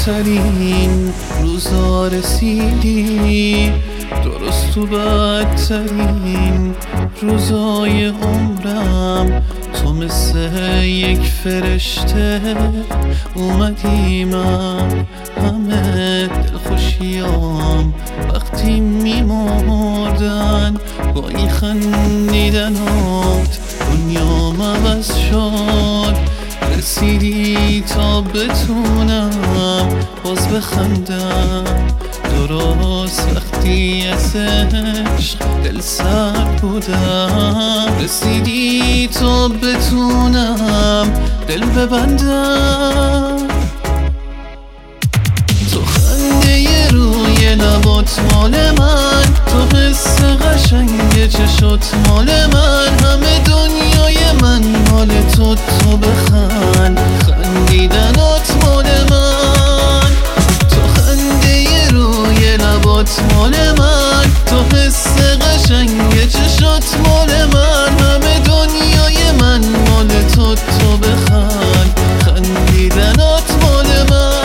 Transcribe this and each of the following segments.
بدترین روزا رسیدی، درست تو بدترین روزای عمرم تو مثل یک فرشته اومدی. من همه دلخوشیام وقتی میمردن، با این خندیدنات دنیام عوض شد. رسیدی تا بتونم باز بخندم، درست وقتی از عشق دل سرد بودم. رسیدی تا بتونم دل ببندم، تو خنده روی لبات مال من، تو حس قشنگ چشات مال من، همه دنیای من مال تو. تو بخند، خندیدنات مال من، تو خنده روی لبات مال من، تو حس قشنگ چشات مال من، همه دنیای من مال تو. تو بخند، خندیدنات مال من.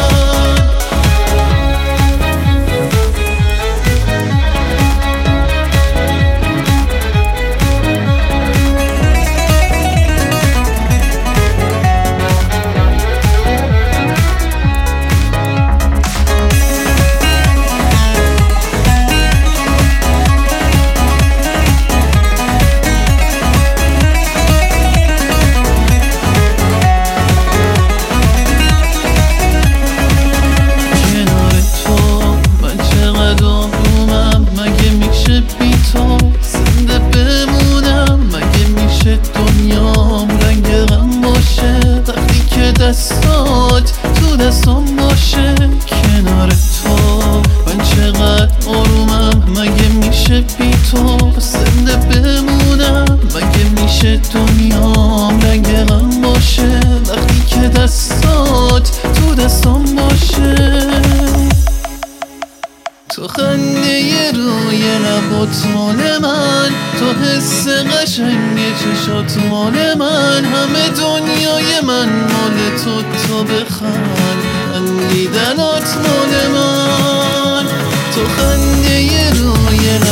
دستات تو دستام باشه، کنار تو من چقدر آرومم. مگه میشه بی تو زنده بمونم؟ مگه میشه دنیام رنگ غم باشه وقتی که دستات تو دستام باشه؟ تو خنده روی لبات مال من، تو حس قشنگ چشات مال من، همه دنیای من مال تو. تو بخند، خندیدنات مال من، تو خنده روی